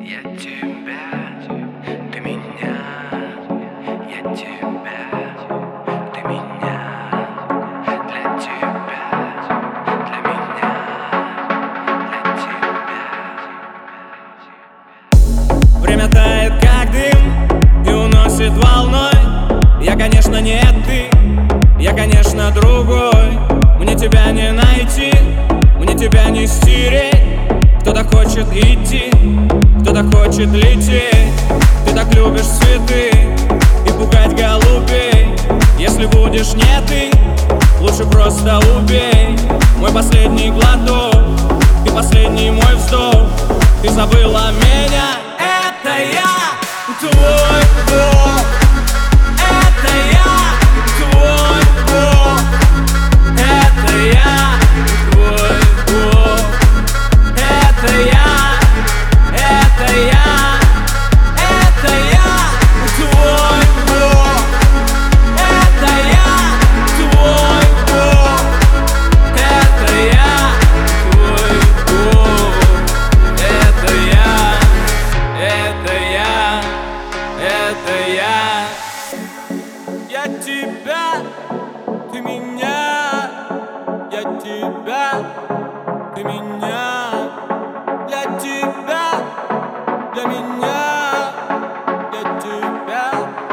Я тебя, ты меня, я тебя, ты меня, для тебя, для меня, для тебя. Время тает как дым и уносит волной. Я, конечно, не ты, я, конечно, другой. Мне тебя не найти, мне тебя не стереть. Кто-то хочет идти, кто-то хочет лететь. Ты так любишь цветы и пугать голубей. Если будешь не ты, лучше просто убей. Мой последний глоток, ты последний мой вздох. Ты забыла меня, это я, твой Бог. Это я, твой Бог. Это я, твой Бог. Это я, это я, это я, твой Бог. Это я, твой Бог. Это я, твой Бог. Это я, это я, это я. Я тебя, ты меня. Я тебя, ты меня. Для тебя, для меня, для тебя.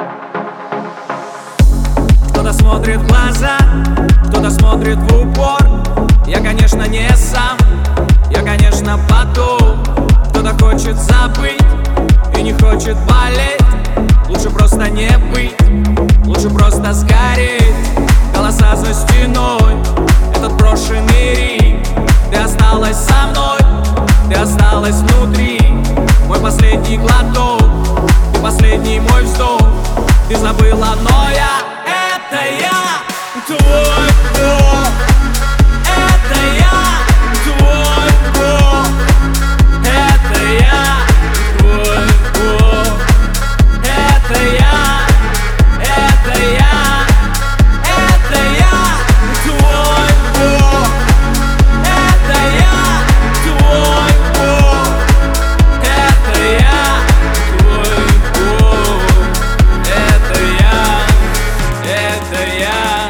Кто-то смотрит в глаза, кто-то смотрит в упор. Я, конечно, не сам, я, конечно, потом. Кто-то хочет забыть и не хочет болеть. Лучше просто не быть, лучше просто сгореть. Голоса за стеной, этот брошенный рик. Ты осталась со мной, ты осталась внутри. Мой последний глоток, ты последний мой вздох. Ты забыла, но я, это я, твой Бог. Это я, твой Бог. Это я, твой Бог. Это я, это я, это я, твой Бог. Это я, твой Бог. Это я, твой Бог. Это я, это я.